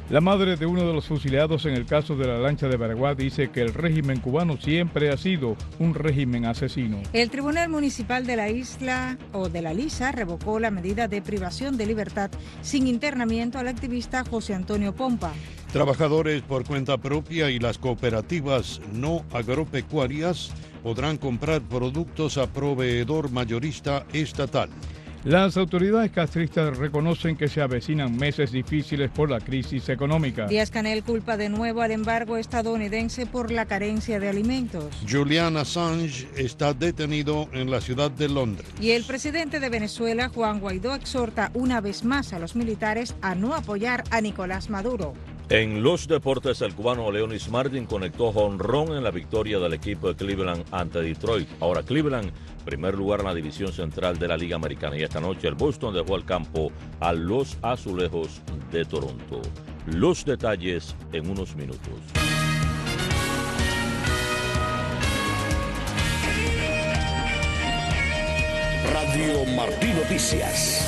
La madre de uno de los fusilados en el caso de la lancha de Baraguá dice que el régimen cubano siempre ha sido un régimen asesino. El Tribunal Municipal de la Isla o de la Lisa revocó la medida de privación de libertad sin internamiento al activista José Antonio Pompa. Trabajadores por cuenta propia y las cooperativas no agropecuarias podrán comprar productos a proveedor mayorista estatal. Las autoridades castristas reconocen que se avecinan meses difíciles por la crisis económica. Díaz-Canel culpa de nuevo al embargo estadounidense por la carencia de alimentos. Julian Assange está detenido en la ciudad de Londres. Y el presidente de Venezuela, Juan Guaidó, exhorta una vez más a los militares a no apoyar a Nicolás Maduro. En los deportes, el cubano Leonis Martin conectó jonrón en la victoria del equipo de Cleveland ante Detroit. Ahora Cleveland, primer lugar en la división central de la Liga Americana. Y esta noche el Boston dejó al campo a los Azulejos de Toronto. Los detalles en unos minutos. Radio Martí Noticias.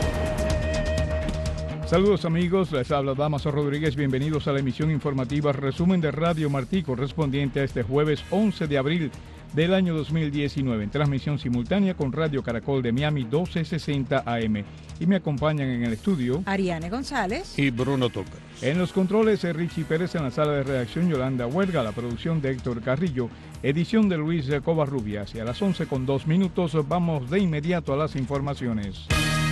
Saludos amigos, les habla Damaso Rodríguez, bienvenidos a la emisión informativa resumen de Radio Martí correspondiente a este jueves 11 de abril del año 2019, en transmisión simultánea con Radio Caracol de Miami 1260 AM. Y me acompañan en el estudio Ariane González y Bruno Toca. En los controles Richie Pérez, en la sala de redacción Yolanda Huerga, la producción de Héctor Carrillo, edición de Luis Covarrubias. Y a las 11:02 vamos de inmediato a las informaciones.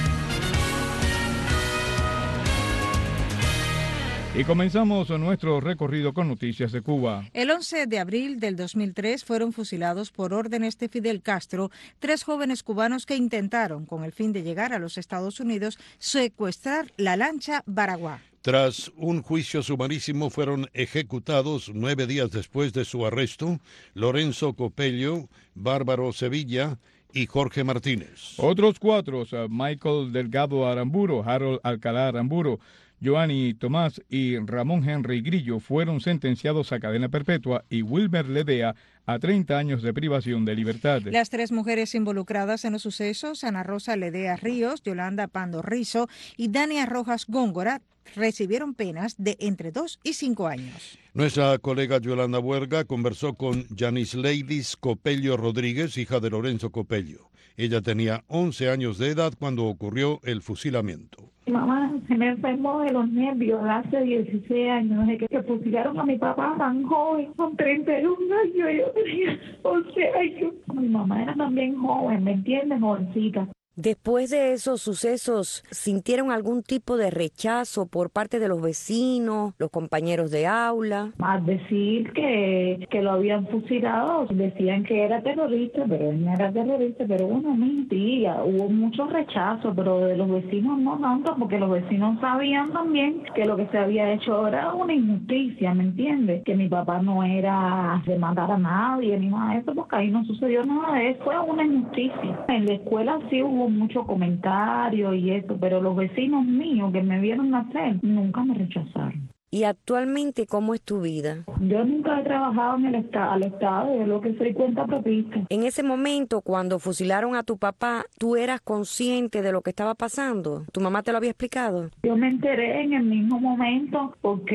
Y comenzamos nuestro recorrido con noticias de Cuba. El 11 de abril del 2003 fueron fusilados por órdenes de Fidel Castro 3 jóvenes cubanos que intentaron, con el fin de llegar a los Estados Unidos, secuestrar la lancha Baraguá. Tras un juicio sumarísimo fueron ejecutados 9 días después de su arresto Lorenzo Copello, Bárbaro Sevilla y Jorge Martínez. Otros 4, Michael Delgado Aramburo, Harold Alcalá Aramburo, Joanny Tomás y Ramón Henry Grillo fueron sentenciados a cadena perpetua y Wilmer Ledea a 30 años de privación de libertad. Las 3 mujeres involucradas en los sucesos, Ana Rosa Ledea Ríos, Yolanda Pando Rizo y Dania Rojas Góngora, recibieron penas de entre 2 y 5 años. Nuestra colega Yolanda Huerga conversó con Yanis Leidis Copello Rodríguez, hija de Lorenzo Copello. Ella tenía 11 años de edad cuando ocurrió el fusilamiento. Mi mamá se me enfermó de los nervios hace 16 años, desde que fusilaron a mi papá tan joven, con 31 años, yo tenía 11 años. Mi mamá era también joven, ¿me entiendes? Jovencita. Después de esos sucesos, ¿sintieron algún tipo de rechazo por parte de los vecinos, los compañeros de aula? Al decir que lo habían fusilado, decían que era terrorista, pero él no era terrorista, pero bueno, mentira. Hubo mucho rechazo, pero de los vecinos no tanto, porque los vecinos sabían también que lo que se había hecho era una injusticia, ¿me entiendes? Que mi papá no era de matar a nadie ni nada de eso, porque ahí no sucedió nada de eso, fue una injusticia. En la escuela sí hubo mucho comentario y eso, pero los vecinos míos que me vieron nacer nunca me rechazaron. ¿Y actualmente cómo es tu vida? Yo nunca he trabajado en el al Estado, de lo que soy cuenta propista. En ese momento, cuando fusilaron a tu papá, ¿tú eras consciente de lo que estaba pasando? ¿Tu mamá te lo había explicado? Yo me enteré en el mismo momento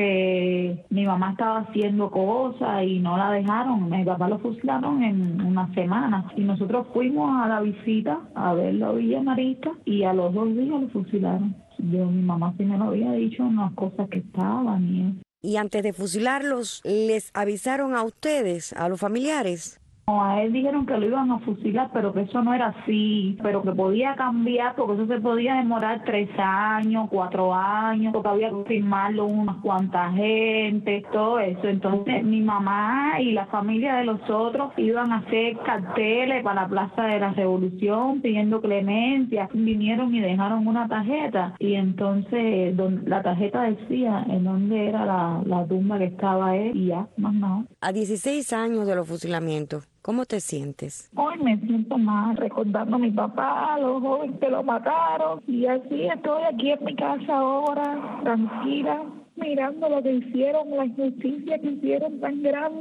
porque mi mamá estaba haciendo cosas y no la dejaron. Mi papá lo fusilaron en una semana y nosotros fuimos a la visita a verlo a Villa Marista y a los 2 días lo fusilaron. Mi mamá sí me lo había dicho unas cosas que estaban y eso. ¿Y antes de fusilarlos, les avisaron a ustedes, a los familiares? A él dijeron que lo iban a fusilar, pero que eso no era así, pero que podía cambiar, porque eso se podía demorar 3 años, 4 años, porque había que firmarlo unas cuantas gente, todo eso. Entonces mi mamá y la familia de los otros iban a hacer carteles para la Plaza de la Revolución pidiendo clemencia. Vinieron y dejaron una tarjeta y entonces la tarjeta decía en dónde era la tumba que estaba él y ya, más nada. A 16 años de los fusilamientos, ¿cómo te sientes? Hoy me siento mal recordando a mi papá, a los jóvenes que lo mataron. Y así estoy aquí en mi casa ahora, tranquila, mirando lo que hicieron, la injusticia que hicieron tan grande.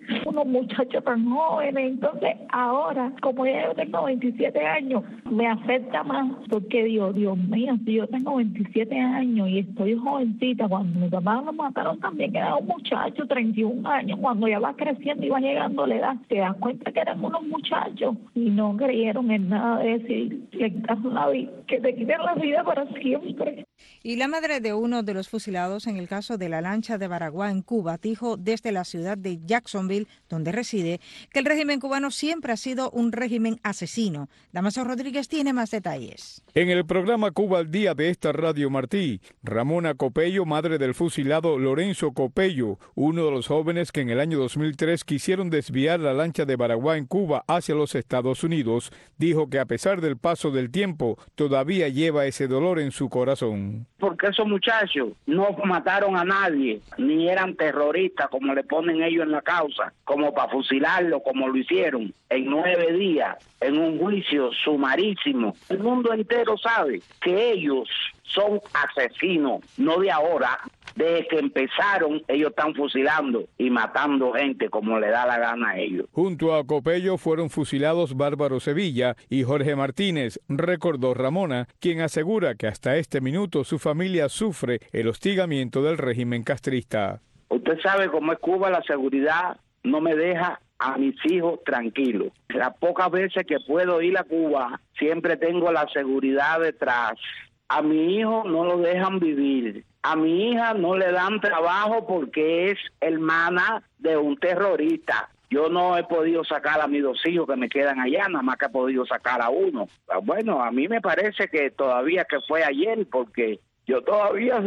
unos muchachos tan jóvenes. Entonces ahora, como ya yo tengo 27 años, me afecta más porque digo, Dios mío, si yo tengo 27 años y estoy jovencita, cuando mi papá lo mataron también era un muchacho, 31 años, cuando ya va creciendo y va llegando la edad, te das cuenta que eran unos muchachos y no creyeron en nada de decir, le quitan la vida, que te quiten la vida para siempre. Y la madre de uno de los fusilados en el caso de la lancha de Baraguá en Cuba dijo desde la ciudad de Jacksonville, donde reside, que el régimen cubano siempre ha sido un régimen asesino. Damaso Rodríguez tiene más detalles. En el programa Cuba al Día de esta Radio Martí, Ramona Copello, madre del fusilado Lorenzo Copello, uno de los jóvenes que en el año 2003 quisieron desviar la lancha de Baraguá en Cuba hacia los Estados Unidos, dijo que a pesar del paso del tiempo, todavía lleva ese dolor en su corazón. Porque esos muchachos no mataron a nadie, ni eran terroristas como le ponen ellos en la causa, como para fusilarlo, como lo hicieron en 9 días, en un juicio sumarísimo. El mundo entero sabe que ellos son asesinos, no de ahora. Desde que empezaron, ellos están fusilando y matando gente como le da la gana a ellos. Junto a Copello fueron fusilados Bárbaro Sevilla y Jorge Martínez, recordó Ramona, quien asegura que hasta este minuto su familia sufre el hostigamiento del régimen castrista. Usted sabe cómo es Cuba, la seguridad no me deja a mis hijos tranquilos. Las pocas veces que puedo ir a Cuba, siempre tengo la seguridad detrás. A mi hijo no lo dejan vivir. A mi hija no le dan trabajo porque es hermana de un terrorista. Yo no he podido sacar a mis 2 hijos que me quedan allá, nada más que he podido sacar a uno. Bueno, a mí me parece que todavía que fue ayer, porque yo todavía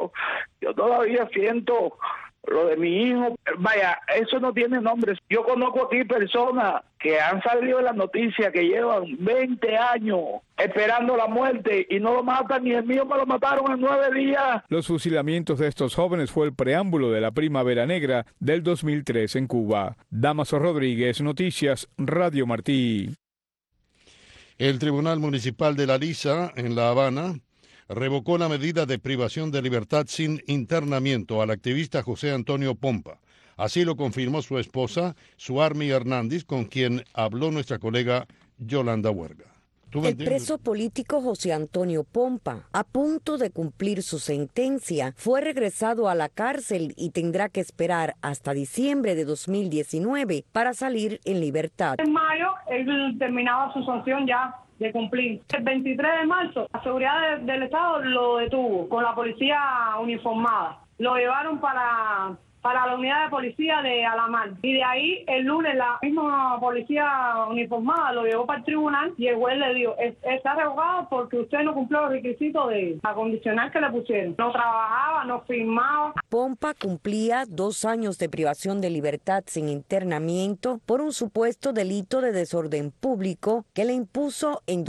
siento lo de mi hijo. Vaya, eso no tiene nombre. Yo conozco aquí personas que han salido en la noticia que llevan 20 años esperando la muerte y no lo matan, y el mío me lo mataron en 9 días. Los fusilamientos de estos jóvenes fue el preámbulo de la Primavera Negra del 2003 en Cuba. Damaso Rodríguez, Noticias, Radio Martí. El Tribunal Municipal de La Lisa, en La Habana, revocó la medida de privación de libertad sin internamiento al activista José Antonio Pompa. Así lo confirmó su esposa, Suarmi Hernández, con quien habló nuestra colega Yolanda Huerga. El preso político José Antonio Pompa, a punto de cumplir su sentencia, fue regresado a la cárcel y tendrá que esperar hasta diciembre de 2019 para salir en libertad. En mayo, él terminaba su sanción ya de cumplir. El 23 de marzo, la seguridad del Estado lo detuvo con la policía uniformada. Lo llevaron para la unidad de policía de Alamar. Y de ahí, el lunes, la misma policía uniformada lo llevó para el tribunal y el juez le dijo, está revocado porque usted no cumplió los requisitos de la condicional que le pusieron. No trabajaba, no firmaba. Pompa cumplía 2 años de privación de libertad sin internamiento por un supuesto delito de desorden público que le impuso en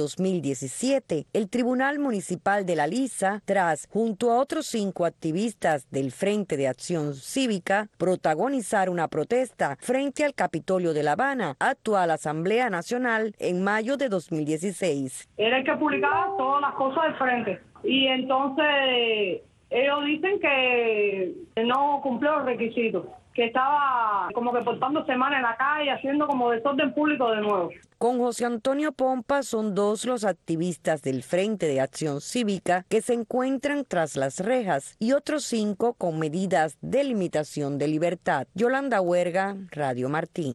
2017 el Tribunal Municipal de La Lisa, tras, junto a otros 5 activistas del Frente de Acción Cívica, protagonizar una protesta frente al Capitolio de La Habana, actual Asamblea Nacional, en mayo de 2016. Era el que publicaba todas las cosas del frente. Y entonces ellos dicen que no cumplió los requisitos, que estaba como que portándose mal en la calle, haciendo como desorden público de nuevo. Con José Antonio Pompa son 2 los activistas del Frente de Acción Cívica que se encuentran tras las rejas y otros 5 con medidas de limitación de libertad. Yolanda Huerga, Radio Martí.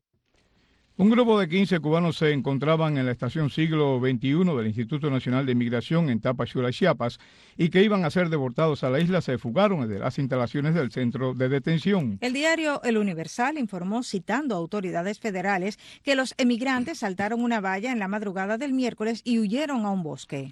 Un grupo de 15 cubanos se encontraban en la estación Siglo XXI del Instituto Nacional de Migración en Tapachula, Chiapas, y que iban a ser deportados a la isla se fugaron de las instalaciones del centro de detención. El diario El Universal informó, citando a autoridades federales, que los emigrantes saltaron una valla en la madrugada del miércoles y huyeron a un bosque.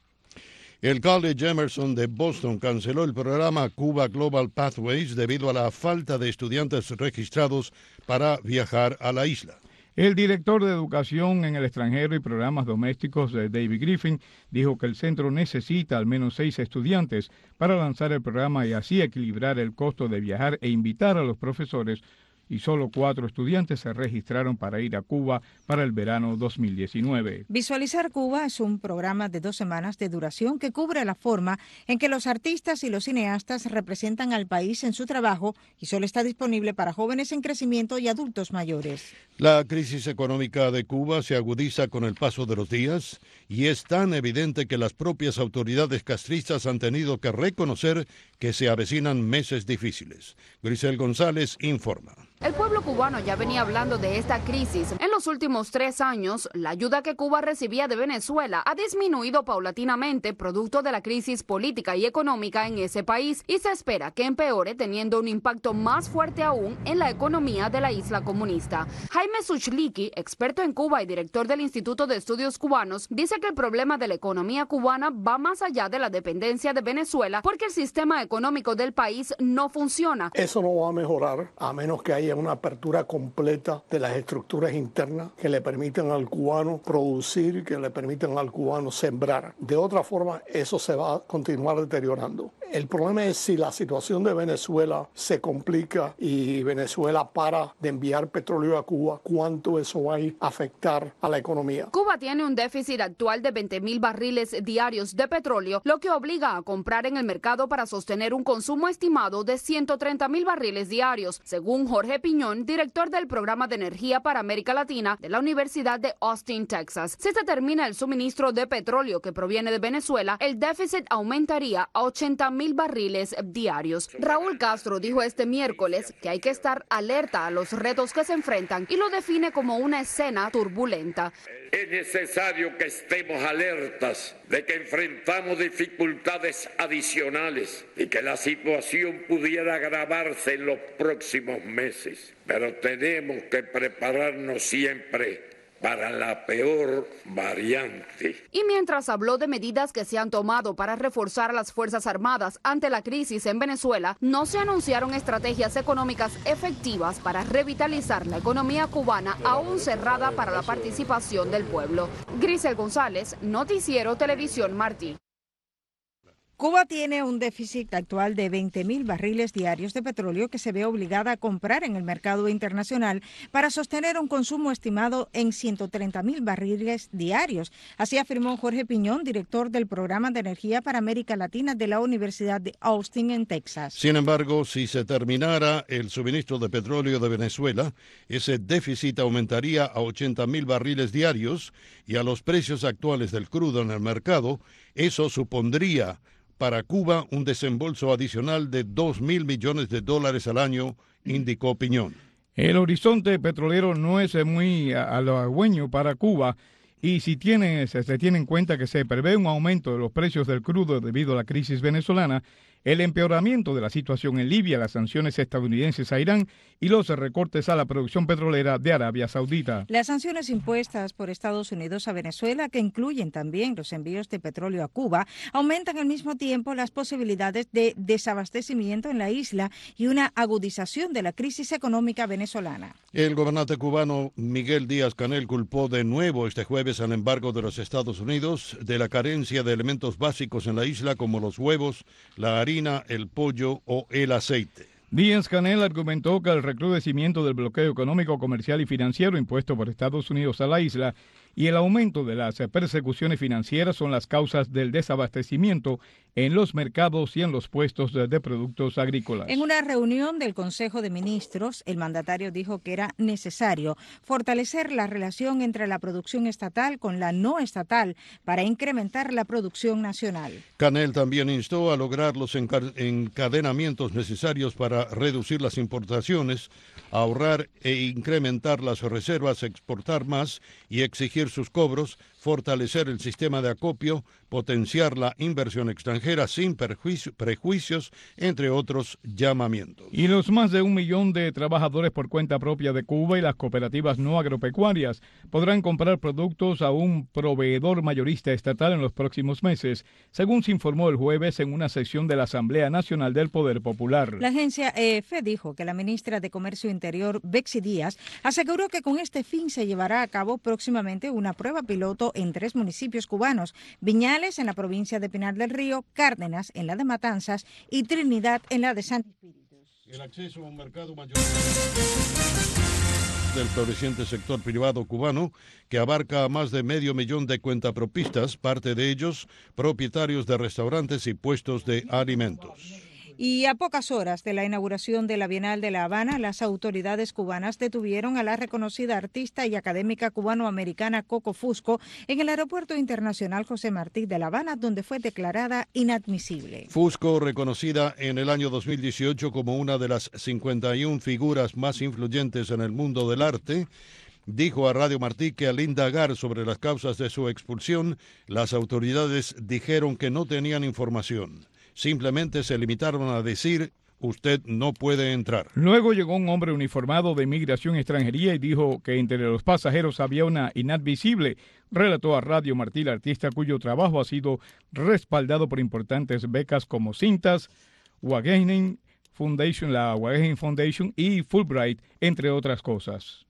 El College Emerson de Boston canceló el programa Cuba Global Pathways debido a la falta de estudiantes registrados para viajar a la isla. El director de Educación en el extranjero y programas domésticos de David Griffin dijo que el centro necesita al menos 6 estudiantes para lanzar el programa y así equilibrar el costo de viajar e invitar a los profesores y solo 4 estudiantes se registraron para ir a Cuba para el verano 2019. Visualizar Cuba es un programa de 2 semanas de duración que cubre la forma en que los artistas y los cineastas representan al país en su trabajo y solo está disponible para jóvenes en crecimiento y adultos mayores. La crisis económica de Cuba se agudiza con el paso de los días y es tan evidente que las propias autoridades castristas han tenido que reconocer que se avecinan meses difíciles. Grisel González informa. El pueblo cubano ya venía hablando de esta crisis. En los últimos 3 años, la ayuda que Cuba recibía de Venezuela ha disminuido paulatinamente producto de la crisis política y económica en ese país y se espera que empeore teniendo un impacto más fuerte aún en la economía de la isla comunista. Jaime Suchliki, experto en Cuba y director del Instituto de Estudios Cubanos, dice que el problema de la economía cubana va más allá de la dependencia de Venezuela porque el sistema económico del país no funciona. Eso no va a mejorar a menos que haya una apertura completa de las estructuras internas que le permitan al cubano producir, que le permitan al cubano sembrar. De otra forma, eso se va a continuar deteriorando. El problema es si la situación de Venezuela se complica y Venezuela para de enviar petróleo a Cuba, cuánto eso va a afectar a la economía. Cuba tiene un déficit actual de 20,000 barriles diarios de petróleo, lo que obliga a comprar en el mercado para sostener un consumo estimado de 130,000 barriles diarios, según Jorge Piñón, director del Programa de Energía para América Latina de la Universidad de Austin, Texas. Si se termina el suministro de petróleo que proviene de Venezuela, el déficit aumentaría a 80,000 barriles diarios. Raúl Castro dijo este miércoles que hay que estar alerta a los retos que se enfrentan y lo define como una escena turbulenta. Es necesario que estemos alertas de que enfrentamos dificultades adicionales y que la situación pudiera agravarse en los próximos meses. Pero tenemos que prepararnos siempre para la peor variante. Y mientras habló de medidas que se han tomado para reforzar a las Fuerzas Armadas ante la crisis en Venezuela, no se anunciaron estrategias económicas efectivas para revitalizar la economía cubana aún cerrada para la participación del pueblo. Grisel González, Noticiero Televisión Martí. Cuba tiene un déficit actual de 20,000 barriles diarios de petróleo que se ve obligada a comprar en el mercado internacional para sostener un consumo estimado en 130,000 barriles diarios. Así afirmó Jorge Piñón, director del Programa de Energía para América Latina de la Universidad de Austin, en Texas. Sin embargo, si se terminara el suministro de petróleo de Venezuela, ese déficit aumentaría a 80,000 barriles diarios y a los precios actuales del crudo en el mercado, eso supondría para Cuba un desembolso adicional de $2,000 millones al año, indicó Piñón. El horizonte petrolero no es muy halagüeño para Cuba y se tiene en cuenta que se prevé un aumento de los precios del crudo debido a la crisis venezolana, el empeoramiento de la situación en Libia, las sanciones estadounidenses a Irán y los recortes a la producción petrolera de Arabia Saudita. Las sanciones impuestas por Estados Unidos a Venezuela, que incluyen también los envíos de petróleo a Cuba, aumentan al mismo tiempo las posibilidades de desabastecimiento en la isla y una agudización de la crisis económica venezolana. El gobernante cubano Miguel Díaz-Canel culpó de nuevo este jueves al embargo de los Estados Unidos de la carencia de elementos básicos en la isla como los huevos, la harina, el pollo o el aceite. Díaz-Canel argumentó que el recrudecimiento del bloqueo económico, comercial y financiero impuesto por Estados Unidos a la isla y el aumento de las persecuciones financieras son las causas del desabastecimiento en los mercados y en los puestos de productos agrícolas. En una reunión del Consejo de Ministros, el mandatario dijo que era necesario fortalecer la relación entre la producción estatal con la no estatal para incrementar la producción nacional. Canel también instó a lograr los encadenamientos necesarios para reducir las importaciones, ahorrar e incrementar las reservas, exportar más y exigir sus cobros, fortalecer el sistema de acopio, potenciar la inversión extranjera sin prejuicios, entre otros llamamientos. Y los más de 1 millón de trabajadores por cuenta propia de Cuba y las cooperativas no agropecuarias podrán comprar productos a un proveedor mayorista estatal en los próximos meses, según se informó el jueves en una sesión de la Asamblea Nacional del Poder Popular. La agencia EF dijo que la ministra de Comercio Interior, Betsy Díaz, aseguró que con este fin se llevará a cabo próximamente una prueba piloto en 3 municipios cubanos: Viñales en la provincia de Pinar del Río, Cárdenas en la de Matanzas y Trinidad en la de San Espíritus. El acceso a un mercado mayor del floreciente sector privado cubano, que abarca a más de 500,000 de cuentapropistas, parte de ellos propietarios de restaurantes y puestos de alimentos. Y a pocas horas de la inauguración de la Bienal de La Habana, las autoridades cubanas detuvieron a la reconocida artista y académica cubanoamericana Coco Fusco en el Aeropuerto Internacional José Martí de La Habana, donde fue declarada inadmisible. Fusco, reconocida en el año 2018 como una de las 51 figuras más influyentes en el mundo del arte, dijo a Radio Martí que al indagar sobre las causas de su expulsión, las autoridades dijeron que no tenían información. Simplemente se limitaron a decir, usted no puede entrar. Luego llegó un hombre uniformado de Migración y Extranjería y dijo que entre los pasajeros había una inadmisible. Relató a Radio Martí la artista cuyo trabajo ha sido respaldado por importantes becas como Cintas, Wageningen Foundation, la Wageningen Foundation y Fulbright, entre otras cosas.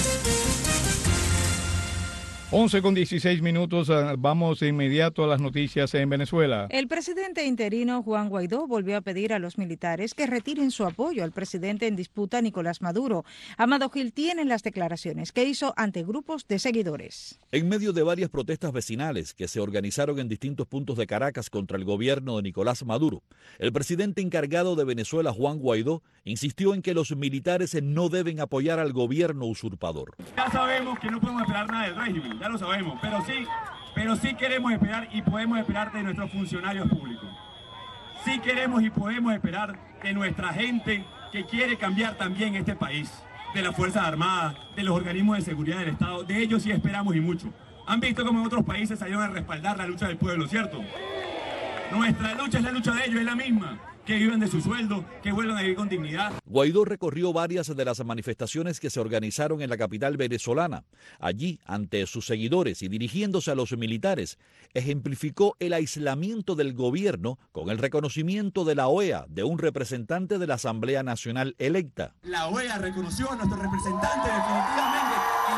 11:16, vamos de inmediato a las noticias en Venezuela. El presidente interino Juan Guaidó volvió a pedir a los militares que retiren su apoyo al presidente en disputa Nicolás Maduro. Amado Gil tiene las declaraciones que hizo ante grupos de seguidores. En medio de varias protestas vecinales que se organizaron en distintos puntos de Caracas contra el gobierno de Nicolás Maduro, el presidente encargado de Venezuela, Juan Guaidó, insistió en que los militares no deben apoyar al gobierno usurpador. Ya sabemos que no podemos esperar nada del régimen, ya lo sabemos, pero sí queremos esperar y podemos esperar de nuestros funcionarios públicos. Sí queremos y podemos esperar de nuestra gente que quiere cambiar también este país, de las Fuerzas Armadas, de los organismos de seguridad del Estado, de ellos sí esperamos y mucho. Han visto cómo en otros países salieron a respaldar la lucha del pueblo, ¿cierto? Nuestra lucha es la lucha de ellos, es la misma. Que vivan de su sueldo, que vuelvan a vivir con dignidad. Guaidó recorrió varias de las manifestaciones que se organizaron en la capital venezolana. Allí, ante sus seguidores y dirigiéndose a los militares, ejemplificó el aislamiento del gobierno con el reconocimiento de la OEA de un representante de la Asamblea Nacional electa. La OEA reconoció a nuestro representante definitivamente en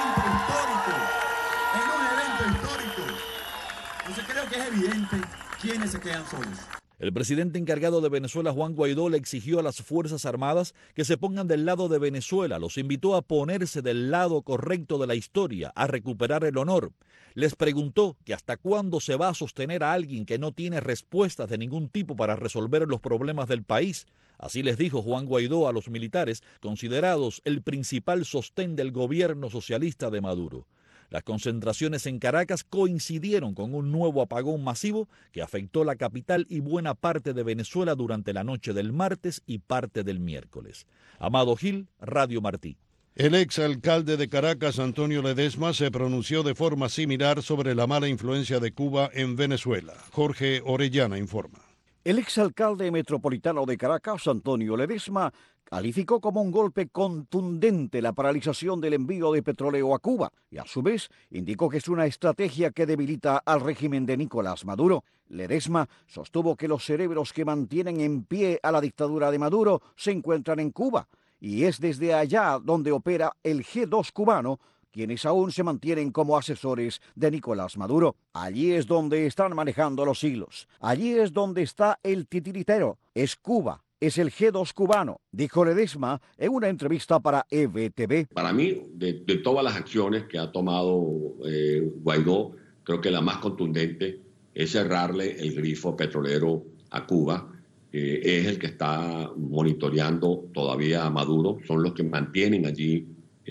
un evento histórico. Entonces creo que es evidente quiénes se quedan solos. El presidente encargado de Venezuela, Juan Guaidó, le exigió a las Fuerzas Armadas que se pongan del lado de Venezuela, los invitó a ponerse del lado correcto de la historia, a recuperar el honor. Les preguntó que hasta cuándo se va a sostener a alguien que no tiene respuestas de ningún tipo para resolver los problemas del país. Así les dijo Juan Guaidó a los militares, considerados el principal sostén del gobierno socialista de Maduro. Las concentraciones en Caracas coincidieron con un nuevo apagón masivo que afectó la capital y buena parte de Venezuela durante la noche del martes y parte del miércoles. Amado Gil, Radio Martí. El exalcalde de Caracas, Antonio Ledesma, se pronunció de forma similar sobre la mala influencia de Cuba en Venezuela. Jorge Orellana informa. El exalcalde metropolitano de Caracas, Antonio Ledesma, calificó como un golpe contundente la paralización del envío de petróleo a Cuba y a su vez indicó que es una estrategia que debilita al régimen de Nicolás Maduro. Ledesma sostuvo que los cerebros que mantienen en pie a la dictadura de Maduro se encuentran en Cuba y es desde allá donde opera el G2 cubano, quienes aún se mantienen como asesores de Nicolás Maduro. Allí es donde están manejando los hilos. Allí es donde está el titiritero. Es Cuba. Es el G2 cubano, dijo Ledesma en una entrevista para EBTV. Para mí, de todas las acciones que ha tomado Guaidó, creo que la más contundente es cerrarle el grifo petrolero a Cuba. Es el que está monitoreando todavía a Maduro. Son los que mantienen allí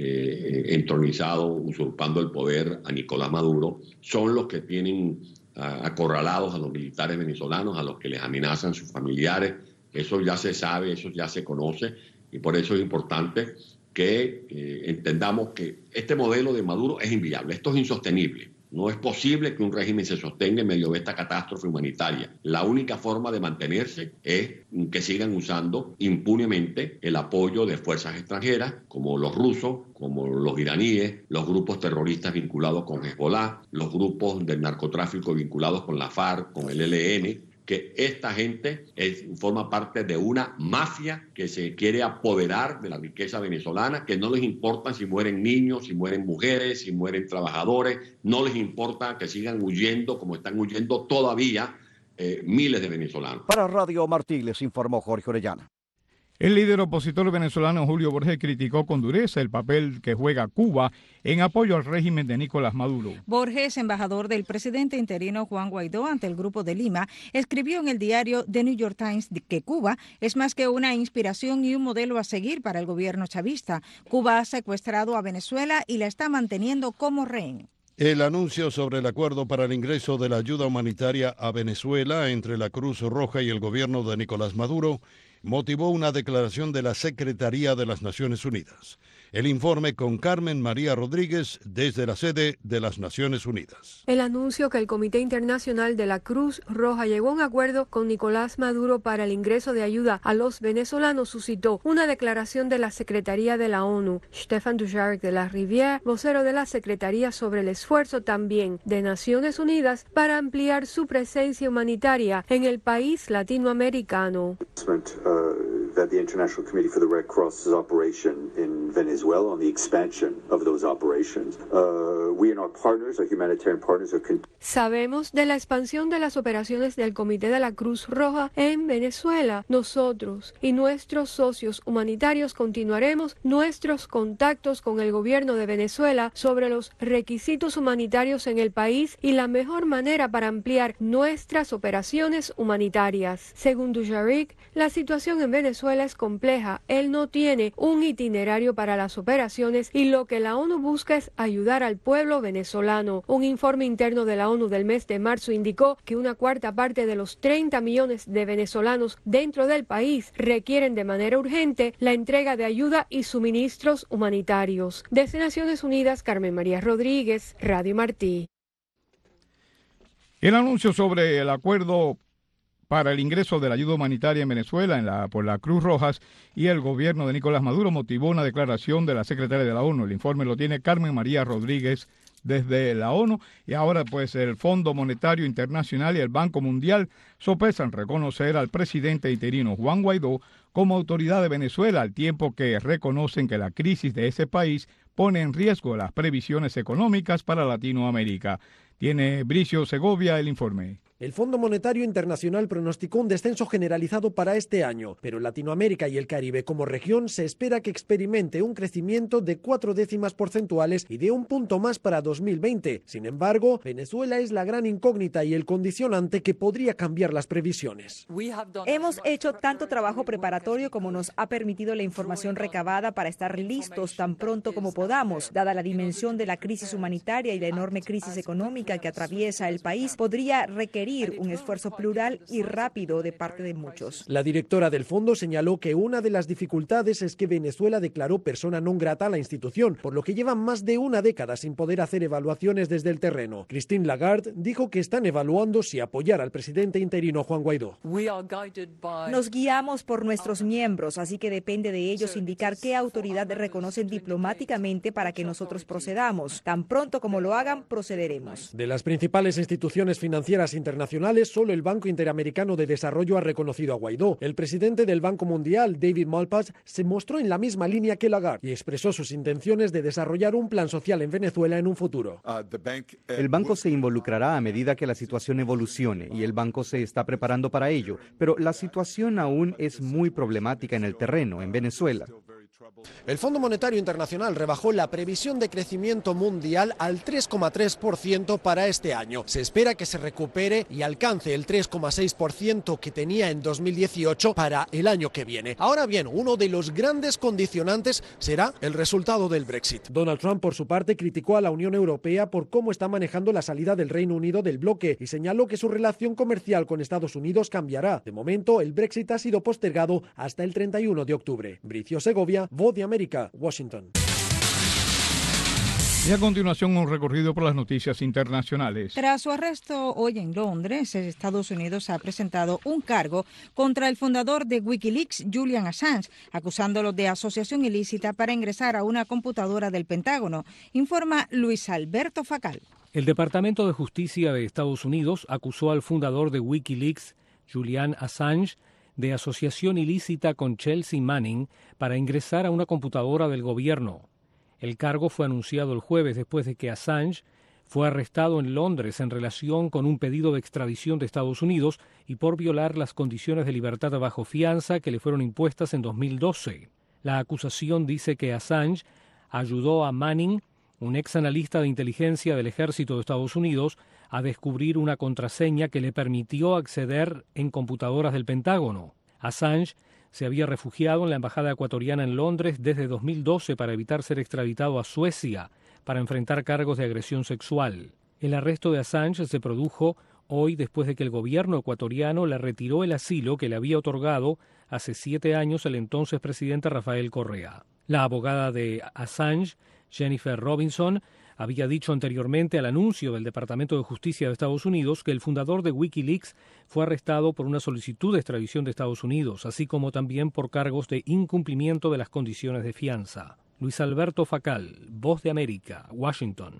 entronizado, usurpando el poder a Nicolás Maduro. Son los que tienen acorralados a los militares venezolanos, a los que les amenazan sus familiares. Eso ya se sabe, eso ya se conoce y por eso es importante que entendamos que este modelo de Maduro es inviable, esto es insostenible. No es posible que un régimen se sostenga en medio de esta catástrofe humanitaria. La única forma de mantenerse es que sigan usando impunemente el apoyo de fuerzas extranjeras como los rusos, como los iraníes, los grupos terroristas vinculados con Hezbollah, los grupos del narcotráfico vinculados con la FARC, con el ELN, que esta gente forma parte de una mafia que se quiere apoderar de la riqueza venezolana, que no les importa si mueren niños, si mueren mujeres, si mueren trabajadores, no les importa que sigan huyendo como están huyendo todavía miles de venezolanos. Para Radio Martí les informó Jorge Orellana. El líder opositor venezolano Julio Borges criticó con dureza el papel que juega Cuba en apoyo al régimen de Nicolás Maduro. Borges, embajador del presidente interino Juan Guaidó ante el Grupo de Lima, escribió en el diario The New York Times que Cuba es más que una inspiración y un modelo a seguir para el gobierno chavista. Cuba ha secuestrado a Venezuela y la está manteniendo como rehén. El anuncio sobre el acuerdo para el ingreso de la ayuda humanitaria a Venezuela entre la Cruz Roja y el gobierno de Nicolás Maduro motivó una declaración de la Secretaría de las Naciones Unidas. El informe con Carmen María Rodríguez desde la sede de las Naciones Unidas. El anuncio que el Comité Internacional de la Cruz Roja llegó a un acuerdo con Nicolás Maduro para el ingreso de ayuda a los venezolanos suscitó una declaración de la Secretaría de la ONU. Stéphane Dujarric de la Rivière, vocero de la Secretaría sobre el esfuerzo también de Naciones Unidas para ampliar su presencia humanitaria en el país latinoamericano. That the International Committee for the Red Cross's operation in Venezuela, on the expansion of those operations. We and our partners, our humanitarian partners, are Sabemos de la expansión de las operaciones del Comité de la Cruz Roja en Venezuela. Nosotros y nuestros socios humanitarios continuaremos nuestros contactos con el gobierno de Venezuela sobre los requisitos humanitarios en el país y la mejor manera para ampliar nuestras operaciones humanitarias. Según Dujarric, la situación en Venezuela es compleja. Él no tiene un itinerario para las operaciones y lo que la ONU busca es ayudar al pueblo venezolano. Un informe interno de la ONU del mes de marzo indicó que una cuarta parte de los 30 millones de venezolanos dentro del país requieren de manera urgente la entrega de ayuda y suministros humanitarios. Desde Naciones Unidas, Carmen María Rodríguez, Radio Martí. El anuncio sobre el acuerdo para el ingreso de la ayuda humanitaria en Venezuela por la Cruz Roja y el gobierno de Nicolás Maduro motivó una declaración de la secretaria de la ONU. El informe lo tiene Carmen María Rodríguez desde la ONU y ahora pues el Fondo Monetario Internacional y el Banco Mundial sopesan reconocer al presidente interino Juan Guaidó como autoridad de Venezuela al tiempo que reconocen que la crisis de ese país pone en riesgo las previsiones económicas para Latinoamérica. Tiene Bricio Segovia el informe. El Fondo Monetario Internacional pronosticó un descenso generalizado para este año, pero Latinoamérica y el Caribe como región se espera que experimente un crecimiento de 4 décimas porcentuales y de 1 punto más para 2020. Sin embargo, Venezuela es la gran incógnita y el condicionante que podría cambiar las previsiones. Hemos hecho tanto trabajo preparatorio como nos ha permitido la información recabada para estar listos tan pronto como podamos. Dada la dimensión de la crisis humanitaria y la enorme crisis económica que atraviesa el país, podría requerir un esfuerzo plural y rápido de parte de muchos. La directora del fondo señaló que una de las dificultades es que Venezuela declaró persona non grata a la institución, por lo que llevan más de una década sin poder hacer evaluaciones desde el terreno. Christine Lagarde dijo que están evaluando si apoyar al presidente interino Juan Guaidó. Nos guiamos por nuestros miembros, así que depende de ellos indicar qué autoridad reconocen diplomáticamente para que nosotros procedamos. Tan pronto como lo hagan, procederemos. De las principales instituciones financieras internacionales, solo el Banco Interamericano de Desarrollo ha reconocido a Guaidó. El presidente del Banco Mundial, David Malpass, se mostró en la misma línea que Lagarde y expresó sus intenciones de desarrollar un plan social en Venezuela en un futuro. El banco se involucrará a medida que la situación evolucione y el banco se está preparando para ello, pero la situación aún es muy problemática en el terreno, en Venezuela. El Fondo Monetario Internacional rebajó la previsión de crecimiento mundial al 3,3% para este año. Se espera que se recupere y alcance el 3,6% que tenía en 2018 para el año que viene. Ahora bien, uno de los grandes condicionantes será el resultado del Brexit. Donald Trump, por su parte, criticó a la Unión Europea por cómo está manejando la salida del Reino Unido del bloque y señaló que su relación comercial con Estados Unidos cambiará. De momento, el Brexit ha sido postergado hasta el 31 de octubre. Bricio Segovia, Voz de América, Washington. Y a continuación un recorrido por las noticias internacionales. Tras su arresto hoy en Londres, Estados Unidos ha presentado un cargo contra el fundador de Wikileaks, Julian Assange, acusándolo de asociación ilícita para ingresar a una computadora del Pentágono, informa Luis Alberto Facal. El Departamento de Justicia de Estados Unidos acusó al fundador de Wikileaks, Julian Assange, de asociación ilícita con Chelsea Manning para ingresar a una computadora del gobierno. El cargo fue anunciado el jueves después de que Assange Fue arrestado en Londres en relación con un pedido de extradición de Estados Unidos y por violar las condiciones de libertad bajo fianza que le fueron impuestas en 2012. La acusación dice que Assange ayudó a Manning, un ex analista de inteligencia del ejército de Estados Unidos, a descubrir una contraseña que le permitió acceder en computadoras del Pentágono. Assange se había refugiado en la embajada ecuatoriana en Londres desde 2012 para evitar ser extraditado a Suecia para enfrentar cargos de agresión sexual. El arresto de Assange se produjo hoy después de que el gobierno ecuatoriano le retiró el asilo que le había otorgado hace 7 años el entonces presidente Rafael Correa. La abogada de Assange, Jennifer Robinson, había dicho anteriormente al anuncio del Departamento de Justicia de Estados Unidos que el fundador de Wikileaks fue arrestado por una solicitud de extradición de Estados Unidos, así como también por cargos de incumplimiento de las condiciones de fianza. Luis Alberto Facal, Voz de América, Washington.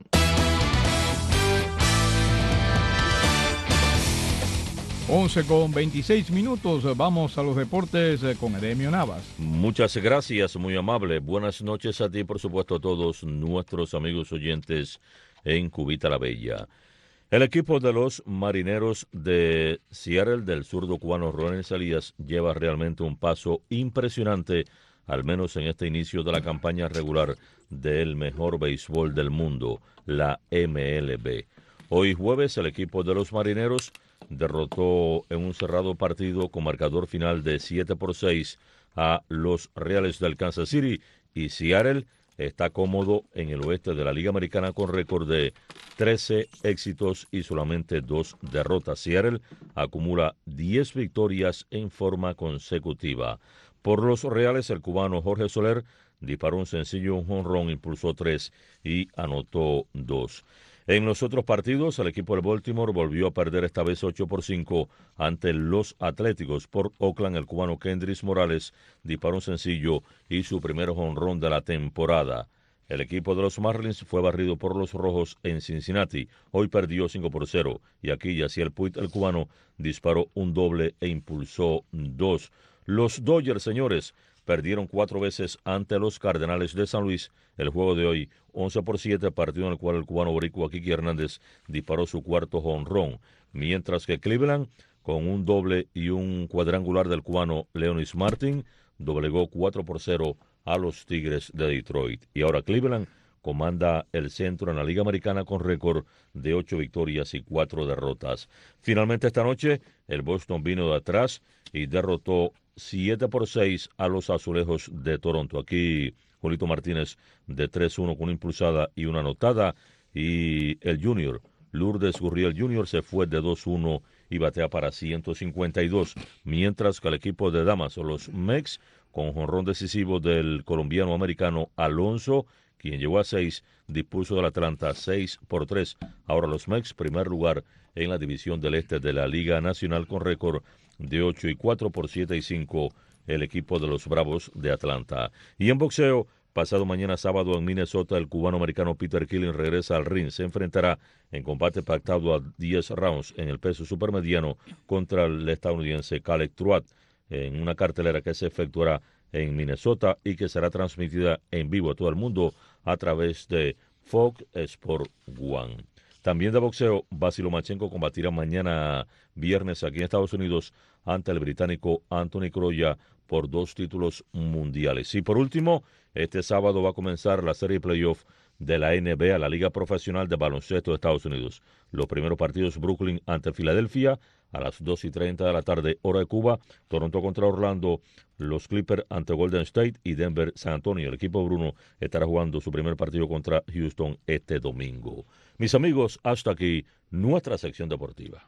11:26. Vamos a los deportes con Edemio Navas. Muchas gracias, muy amable. Buenas noches a ti y por supuesto a todos nuestros amigos oyentes en Cubita la Bella. El equipo de los Marineros de Seattle del zurdo cubano Ronen Salías lleva realmente un paso impresionante, al menos en este inicio de la campaña regular del mejor béisbol del mundo, la MLB. Hoy jueves el equipo de los Marineros derrotó en un cerrado partido con marcador final de 7-6 a los Reales del Kansas City, y Seattle está cómodo en el oeste de la Liga Americana con récord de 13 éxitos y solamente 2 derrotas. Seattle acumula 10 victorias en forma consecutiva. Por los Reales, el cubano Jorge Soler disparó un sencillo jonrón, impulsó 3 y anotó 2. En los otros partidos, el equipo de Baltimore volvió a perder esta vez 8-5 ante los Atléticos. Por Oakland, el cubano Kendrys Morales disparó un sencillo y su primer jonrón de la temporada. El equipo de los Marlins fue barrido por los Rojos en Cincinnati. Hoy perdió 5-0 y aquí Yasiel Puig, el cubano, disparó un doble e impulsó 2. Los Dodgers, señores, perdieron 4 veces ante los Cardenales de San Luis. El juego de hoy, 11-7, partido en el cual el cubano boricua Kiki Hernández disparó su cuarto jonrón, mientras que Cleveland, con un doble y un cuadrangular del cubano Leonis Martin, doblegó 4-0 a los Tigres de Detroit. Y ahora Cleveland comanda el centro en la Liga Americana con récord de 8 victorias y 4 derrotas. Finalmente esta noche, el Boston vino de atrás y derrotó 7-6 a los Azulejos de Toronto. Aquí Julito Martínez de 3-1 con una impulsada y una anotada, y el Junior, Lourdes Gurriel Jr. se fue de 2-1 y batea para 152, mientras que el equipo de damas o los Mex, con jonrón decisivo del colombiano americano Alonso, quien llegó a 6, dispuso del Atlanta 6-3. Ahora los Mex, primer lugar en la división del este de la Liga Nacional con récord de 8-4 por 7-5 el equipo de los Bravos de Atlanta. Y en boxeo, pasado mañana sábado en Minnesota, el cubano-americano Peter Killing regresa al ring. Se enfrentará en combate pactado a 10 rounds en el peso supermediano contra el estadounidense Caleb Truatt, en una cartelera que se efectuará en Minnesota y que será transmitida en vivo a todo el mundo a través de Fox Sport One. También de boxeo, Vasily Lomachenko combatirá mañana viernes aquí en Estados Unidos ante el británico Anthony Crolla por 2 títulos mundiales. Y por último, este sábado va a comenzar la serie playoff de la NBA, la Liga Profesional de Baloncesto de Estados Unidos. Los primeros partidos: Brooklyn ante Filadelfia a las 2:30 de la tarde, hora de Cuba. Toronto contra Orlando, los Clippers ante Golden State y Denver San Antonio. El equipo Bruno estará jugando su primer partido contra Houston este domingo. Mis amigos, hasta aquí nuestra sección deportiva.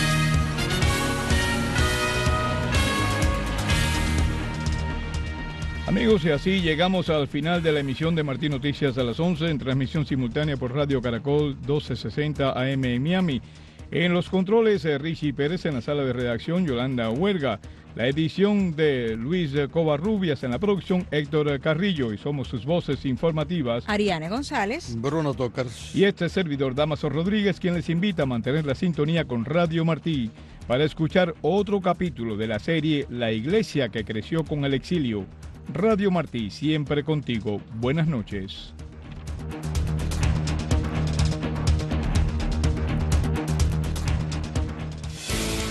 Amigos, y así llegamos al final de la emisión de Martín Noticias a las 11, en transmisión simultánea por Radio Caracol 1260 AM en Miami. En los controles, Richie Pérez; en la sala de redacción, Yolanda Huerga; la edición de Luis Covarrubias; en la producción, Héctor Carrillo, y somos sus voces informativas, Ariane González, Bruno Tocars y este servidor, Damaso Rodríguez, quien les invita a mantener la sintonía con Radio Martí para escuchar otro capítulo de la serie La Iglesia que creció con el exilio. Radio Martí, siempre contigo. Buenas noches.